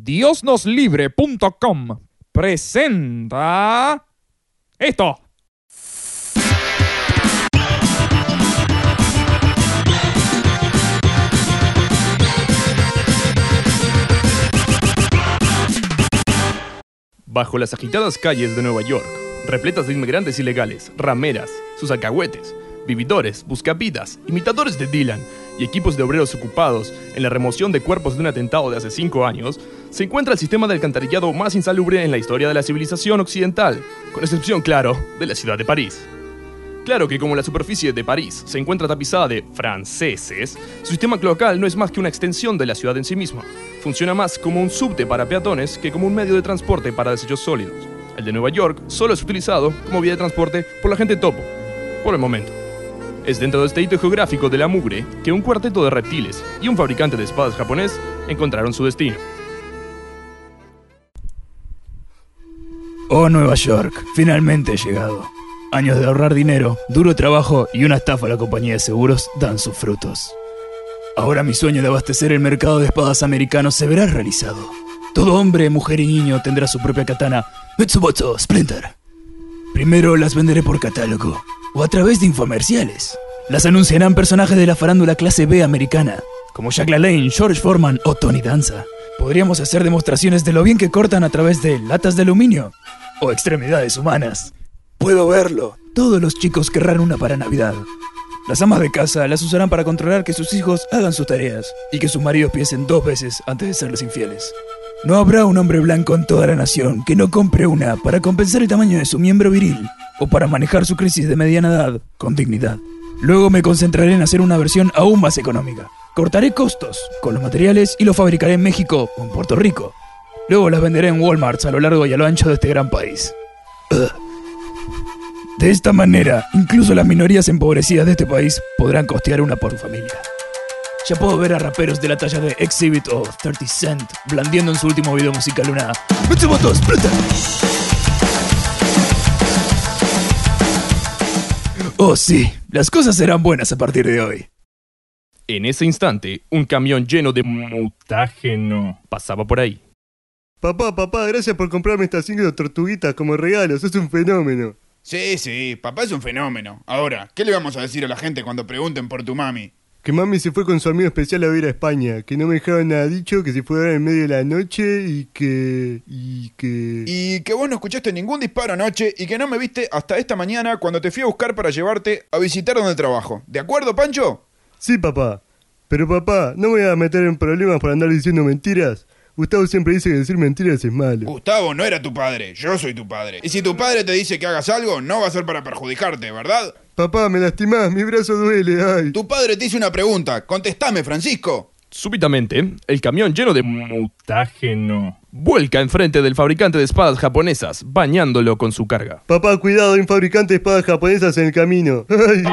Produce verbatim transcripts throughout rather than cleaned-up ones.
dios nos libre punto com presenta esto. Bajo las agitadas calles de Nueva York, repletas de inmigrantes ilegales, rameras, sus alcahuetes, vividores, buscavidas, imitadores de Dylan y equipos de obreros ocupados en la remoción de cuerpos de un atentado de hace cinco años, se encuentra el sistema de alcantarillado más insalubre en la historia de la civilización occidental, con excepción, claro, de la ciudad de París. Claro que como la superficie de París se encuentra tapizada de franceses, su sistema cloacal no es más que una extensión de la ciudad en sí misma. Funciona más como un subte para peatones que como un medio de transporte para desechos sólidos. El de Nueva York solo es utilizado como vía de transporte por la gente topo, por el momento. Es dentro de este hito geográfico de la mugre que un cuarteto de reptiles y un fabricante de espadas japonés encontraron su destino. Oh, Nueva York, finalmente he llegado. Años de ahorrar dinero, duro trabajo y una estafa a la compañía de seguros dan sus frutos. Ahora mi sueño de abastecer el mercado de espadas americanos se verá realizado. Todo hombre, mujer y niño tendrá su propia katana Mitsubishi Splinter. Primero las venderé por catálogo o a través de infomerciales. Las anunciarán personajes de la farándula clase B americana, como Jack LaLanne, George Foreman o Tony Danza. Podríamos hacer demostraciones de lo bien que cortan a través de latas de aluminio o extremidades humanas. Puedo verlo. Todos los chicos querrán una para Navidad. Las amas de casa las usarán para controlar que sus hijos hagan sus tareas y que sus maridos piensen dos veces antes de serles infieles. No habrá un hombre blanco en toda la nación que no compre una para compensar el tamaño de su miembro viril o para manejar su crisis de mediana edad con dignidad. Luego me concentraré en hacer una versión aún más económica. Cortaré costos con los materiales y los fabricaré en México o en Puerto Rico. Luego las venderé en Walmarts a lo largo y a lo ancho de este gran país. Ugh. De esta manera, incluso las minorías empobrecidas de este país podrán costear una por su familia. Ya puedo ver a raperos de la talla de Exhibit o thirty Cent blandiendo en su último video musical una Mitsubishi Splinter. Oh sí, las cosas serán buenas a partir de hoy. En ese instante, un camión lleno de mutágeno pasaba por ahí. Papá, papá, gracias por comprarme estas cinco tortuguitas como regalo, sos un fenómeno. Sí, sí, papá es un fenómeno. Ahora, ¿qué le vamos a decir a la gente cuando pregunten por tu mami? Que mami se fue con su amigo especial a ver a España, que no me dejaron nada dicho, que se fue a ver en medio de la noche y que... y que... Y que vos no escuchaste ningún disparo anoche y que no me viste hasta esta mañana cuando te fui a buscar para llevarte a visitar donde trabajo. ¿De acuerdo, Pancho? Sí, papá. Pero papá, no me voy a meter en problemas por andar diciendo mentiras. Gustavo siempre dice que decir mentiras es malo. Gustavo no era tu padre, yo soy tu padre. Y si tu padre te dice que hagas algo, no va a ser para perjudicarte, ¿verdad? Papá, me lastimás, mi brazo duele, ay. Tu padre te hizo una pregunta, contestame, Francisco. Súbitamente, el camión lleno de mutágeno vuelca enfrente del fabricante de espadas japonesas, bañándolo con su carga. Papá, cuidado, hay un fabricante de espadas japonesas en el camino. Ay.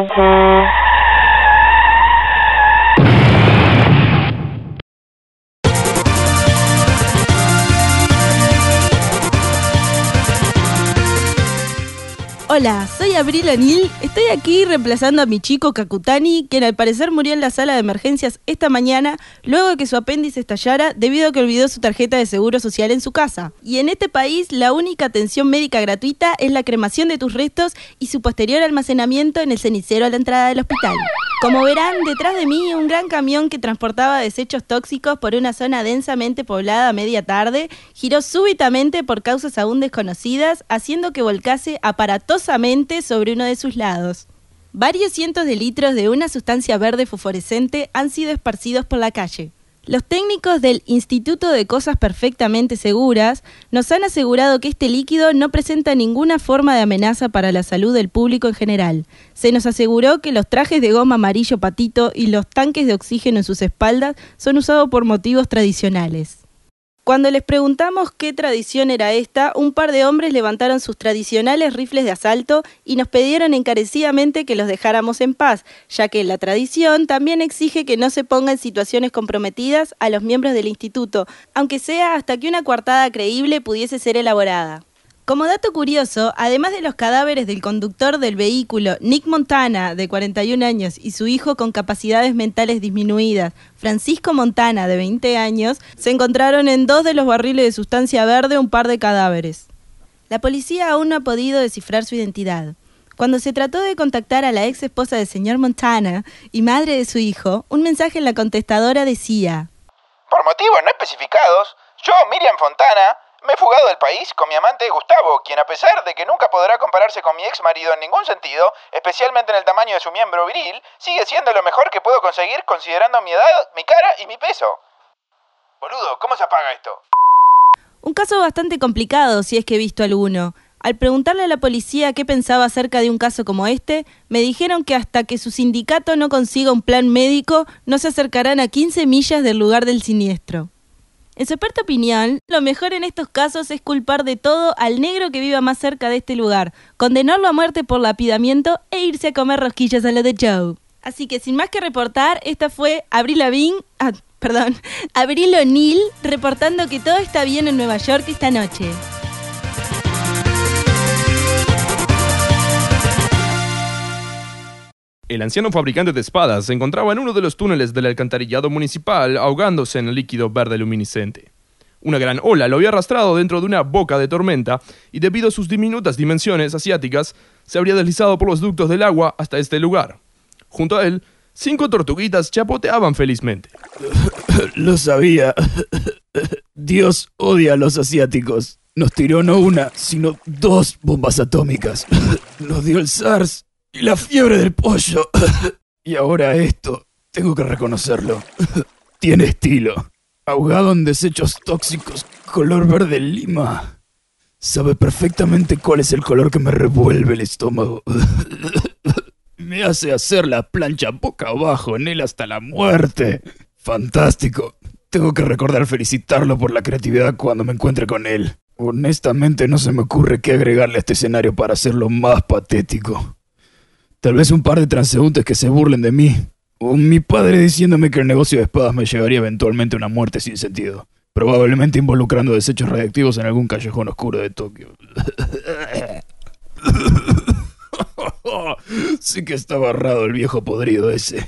Hola, soy Abril O'Neill, estoy aquí reemplazando a mi chico Kakutani, quien al parecer murió en la sala de emergencias esta mañana luego de que su apéndice estallara debido a que olvidó su tarjeta de seguro social en su casa. Y en este país la única atención médica gratuita es la cremación de tus restos y su posterior almacenamiento en el cenicero a la entrada del hospital. Como verán, detrás de mí un gran camión que transportaba desechos tóxicos por una zona densamente poblada a media tarde giró súbitamente por causas aún desconocidas, haciendo que volcase aparatosamente sobre uno de sus lados. Varios cientos de litros de una sustancia verde fosforescente han sido esparcidos por la calle. Los técnicos del Instituto de Cosas Perfectamente Seguras nos han asegurado que este líquido no presenta ninguna forma de amenaza para la salud del público en general. Se nos aseguró que los trajes de goma amarillo patito y los tanques de oxígeno en sus espaldas son usados por motivos tradicionales. Cuando les preguntamos qué tradición era esta, un par de hombres levantaron sus tradicionales rifles de asalto y nos pidieron encarecidamente que los dejáramos en paz, ya que la tradición también exige que no se ponga en situaciones comprometidas a los miembros del instituto, aunque sea hasta que una coartada creíble pudiese ser elaborada. Como dato curioso, además de los cadáveres del conductor del vehículo, Nick Montana, de cuarenta y un años, y su hijo con capacidades mentales disminuidas, Francisco Montana, de veinte años, se encontraron en dos de los barriles de sustancia verde un par de cadáveres. La policía aún no ha podido descifrar su identidad. Cuando se trató de contactar a la ex esposa del señor Montana y madre de su hijo, un mensaje en la contestadora decía: Por motivos no especificados, yo, Miriam Fontana, me he fugado del país con mi amante Gustavo, quien a pesar de que nunca podrá compararse con mi ex marido en ningún sentido, especialmente en el tamaño de su miembro viril, sigue siendo lo mejor que puedo conseguir considerando mi edad, mi cara y mi peso. Boludo, ¿cómo se apaga esto? Un caso bastante complicado, si es que he visto alguno. Al preguntarle a la policía qué pensaba acerca de un caso como este, me dijeron que hasta que su sindicato no consiga un plan médico, no se acercarán a quince millas del lugar del siniestro. En su experta opinión, lo mejor en estos casos es culpar de todo al negro que viva más cerca de este lugar, condenarlo a muerte por lapidamiento e irse a comer rosquillas a lo de Joe. Así que sin más que reportar, esta fue Avril Lavigne, ah, perdón, Avril O'Neil, reportando que todo está bien en Nueva York esta noche. El anciano fabricante de espadas se encontraba en uno de los túneles del alcantarillado municipal ahogándose en el líquido verde luminiscente. Una gran ola lo había arrastrado dentro de una boca de tormenta y debido a sus diminutas dimensiones asiáticas se habría deslizado por los ductos del agua hasta este lugar. Junto a él, cinco tortuguitas chapoteaban felizmente. Lo sabía. Dios odia a los asiáticos. Nos tiró no una, sino dos bombas atómicas. Nos dio el SARS y la fiebre del pollo. Y ahora esto, tengo que reconocerlo. Tiene estilo. Ahogado en desechos tóxicos, color verde lima. Sabe perfectamente cuál es el color que me revuelve el estómago. Me hace hacer la plancha boca abajo en él hasta la muerte. Fantástico. Tengo que recordar felicitarlo por la creatividad cuando me encuentre con él. Honestamente no se me ocurre qué agregarle a este escenario para hacerlo más patético. Tal vez un par de transeúntes que se burlen de mí. O mi padre diciéndome que el negocio de espadas me llevaría eventualmente a una muerte sin sentido. Probablemente involucrando desechos radiactivos en algún callejón oscuro de Tokio. Sí que está barrado el viejo podrido ese.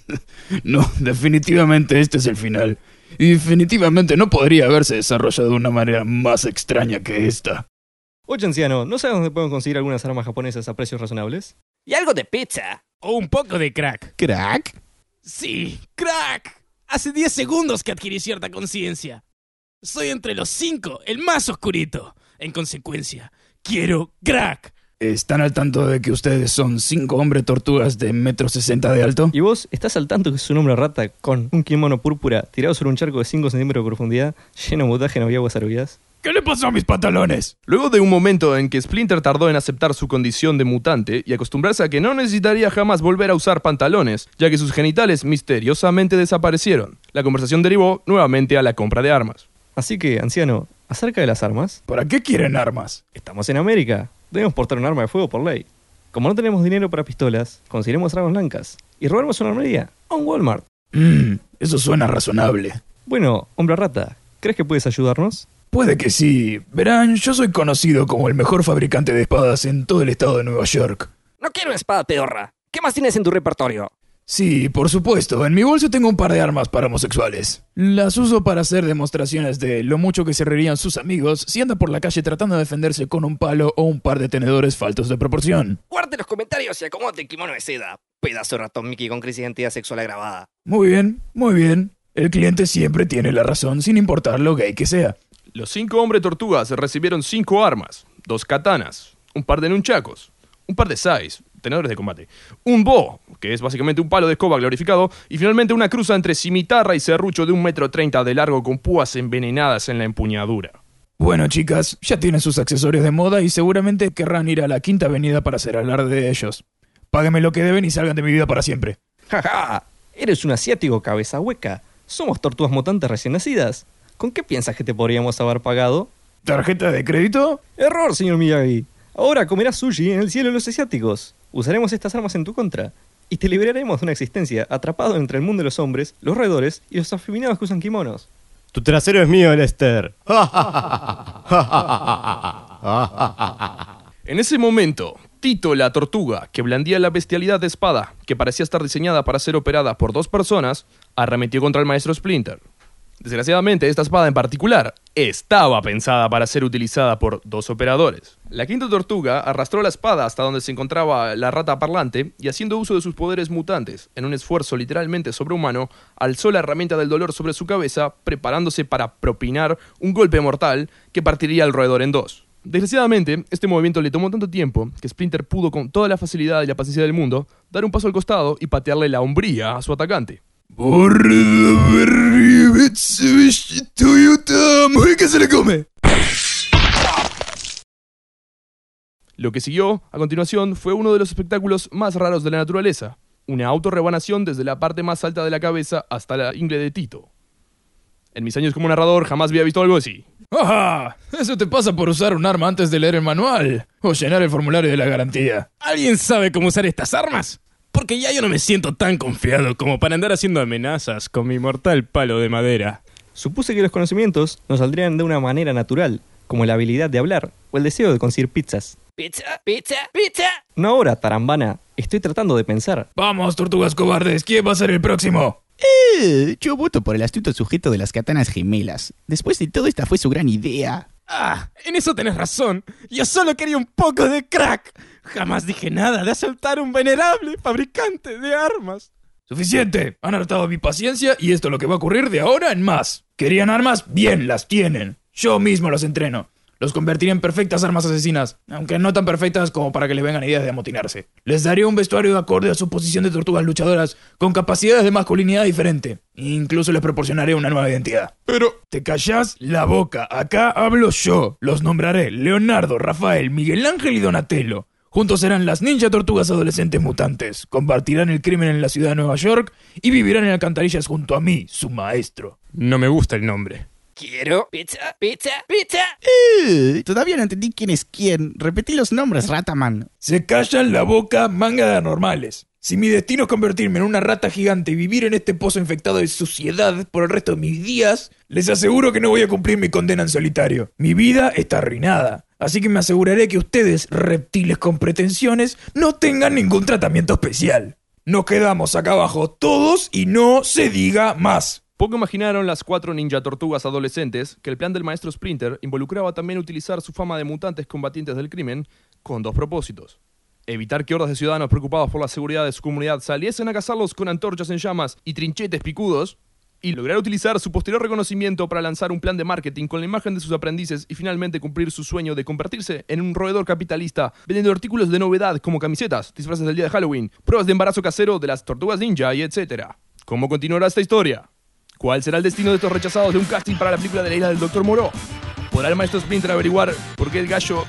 No, definitivamente este es el final. Y definitivamente no podría haberse desarrollado de una manera más extraña que esta. Oye, anciano, ¿no sabes dónde podemos conseguir algunas armas japonesas a precios razonables? Y algo de pizza. O un poco de crack. ¿Crack? Sí, crack. Hace diez segundos que adquirí cierta conciencia. Soy entre los cinco, el más oscurito. En consecuencia, quiero crack. ¿Están al tanto de que ustedes son cinco hombres tortugas de metro sesenta de alto? ¿Y vos estás al tanto que es un hombre rata con un kimono púrpura tirado sobre un charco de cinco centímetros de profundidad, lleno de mutágeno y aguas servidas? ¿Qué le pasó a mis pantalones? Luego de un momento en que Splinter tardó en aceptar su condición de mutante y acostumbrarse a que no necesitaría jamás volver a usar pantalones, ya que sus genitales misteriosamente desaparecieron, la conversación derivó nuevamente a la compra de armas. Así que, anciano, acerca de las armas... ¿Para qué quieren armas? Estamos en América. Debemos portar un arma de fuego por ley. Como no tenemos dinero para pistolas, conseguiremos armas blancas y robaremos una armería a un Walmart. Mmm, eso suena razonable. Bueno, hombre rata, ¿crees que puedes ayudarnos? Puede que sí. Verán, yo soy conocido como el mejor fabricante de espadas en todo el estado de Nueva York. No quiero una espada pedorra. ¿Qué más tienes en tu repertorio? Sí, por supuesto. En mi bolso tengo un par de armas para homosexuales. Las uso para hacer demostraciones de lo mucho que se reirían sus amigos si anda por la calle tratando de defenderse con un palo o un par de tenedores faltos de proporción. Guarde los comentarios y acomódate el kimono de seda. Pedazo de ratón Mickey con crisis de identidad sexual agravada. Muy bien, muy bien. El cliente siempre tiene la razón sin importar lo gay que sea. Los cinco hombres tortugas recibieron cinco armas, dos katanas, un par de nunchakos, un par de sais, tenedores de combate, un bo, que es básicamente un palo de escoba glorificado, y finalmente una cruza entre cimitarra y serrucho de un metro treinta de largo con púas envenenadas en la empuñadura. Bueno, chicas, ya tienen sus accesorios de moda y seguramente querrán ir a la Quinta Avenida para hacer alarde de ellos. Páguenme lo que deben y salgan de mi vida para siempre. ¡Jaja! Eres un asiático cabeza hueca. Somos tortugas mutantes recién nacidas. ¿Con qué piensas que te podríamos haber pagado? ¿Tarjeta de crédito? Error, señor Miyagi. Ahora comerás sushi en el cielo de los asiáticos. Usaremos estas armas en tu contra. Y te liberaremos de una existencia atrapado entre el mundo de los hombres, los roedores y los afeminados que usan kimonos. Tu trasero es mío, Lester. En ese momento, Tito la tortuga, que blandía la bestialidad de espada, que parecía estar diseñada para ser operada por dos personas, arremetió contra el maestro Splinter. Desgraciadamente, esta espada en particular estaba pensada para ser utilizada por dos operadores. La quinta tortuga arrastró la espada hasta donde se encontraba la rata parlante y, haciendo uso de sus poderes mutantes, en un esfuerzo literalmente sobrehumano, alzó la herramienta del dolor sobre su cabeza, preparándose para propinar un golpe mortal que partiría al roedor en dos. Desgraciadamente, este movimiento le tomó tanto tiempo que Splinter pudo, con toda la facilidad y la paciencia del mundo, dar un paso al costado y patearle la hombría a su atacante. ¿Qué se le come? Lo que siguió, a continuación, fue uno de los espectáculos más raros de la naturaleza. Una autorrebanación desde la parte más alta de la cabeza hasta la ingle de Tito. En mis años como narrador jamás había visto algo así. ¡Ah! Eso te pasa por usar un arma antes de leer el manual o llenar el formulario de la garantía. ¿Alguien sabe cómo usar estas armas? Porque ya yo no me siento tan confiado como para andar haciendo amenazas con mi mortal palo de madera. Supuse que los conocimientos nos saldrían de una manera natural, como la habilidad de hablar o el deseo de conseguir pizzas. Pizza, pizza, pizza. No ahora, tarambana. Estoy tratando de pensar. Vamos, tortugas cobardes. ¿Quién va a ser el próximo? Eh, yo voto por el astuto sujeto de las katanas gemelas. Después de todo, esta fue su gran idea. Ah, en eso tenés razón. Yo solo quería un poco de crack. Jamás dije nada de asaltar a un venerable fabricante de armas. Suficiente. Han hartado mi paciencia y esto es lo que va a ocurrir de ahora en más. ¿Querían armas? Bien, las tienen. Yo mismo los entreno. Los convertiré en perfectas armas asesinas, aunque no tan perfectas como para que les vengan ideas de amotinarse. Les daré un vestuario acorde a su posición de tortugas luchadoras, con capacidades de masculinidad diferente. Incluso les proporcionaré una nueva identidad. Pero, ¿te callás la boca? Acá hablo yo. Los nombraré Leonardo, Rafael, Miguel Ángel y Donatello. Juntos serán las ninja tortugas adolescentes mutantes. Compartirán el crimen en la ciudad de Nueva York y vivirán en alcantarillas junto a mí, su maestro. No me gusta el nombre. Quiero pizza, pizza, pizza. Eh, todavía no entendí quién es quién. Repetí los nombres, Rataman. Se callan la boca, manga de anormales. Si mi destino es convertirme en una rata gigante y vivir en este pozo infectado de suciedad por el resto de mis días, les aseguro que no voy a cumplir mi condena en solitario. Mi vida está arruinada. Así que me aseguraré que ustedes, reptiles con pretensiones, no tengan ningún tratamiento especial. Nos quedamos acá abajo todos y no se diga más. Poco imaginaron las cuatro ninja tortugas adolescentes que el plan del maestro Splinter involucraba también utilizar su fama de mutantes combatientes del crimen con dos propósitos. Evitar que hordas de ciudadanos preocupados por la seguridad de su comunidad saliesen a cazarlos con antorchas en llamas y trinchetes picudos, y lograr utilizar su posterior reconocimiento para lanzar un plan de marketing con la imagen de sus aprendices y finalmente cumplir su sueño de convertirse en un roedor capitalista vendiendo artículos de novedad como camisetas, disfraces del día de Halloween, pruebas de embarazo casero de las tortugas ninja y etcétera. ¿Cómo continuará esta historia? ¿Cuál será el destino de estos rechazados de un casting para la película de la isla del doctor Moreau? ¿Podrá el maestro Splinter averiguar por qué el gallo...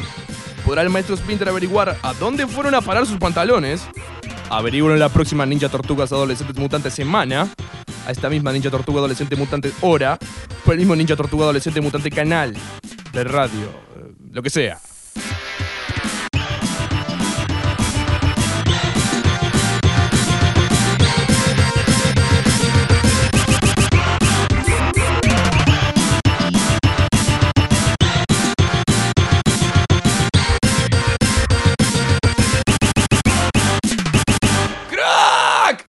¿Podrá el maestro Splinter averiguar a dónde fueron a parar sus pantalones? Averiguaron en la próxima Ninja Tortugas Adolescentes Mutantes semana, a esta misma Ninja Tortuga Adolescente Mutante hora, por el mismo Ninja Tortuga Adolescente Mutante canal de radio, lo que sea.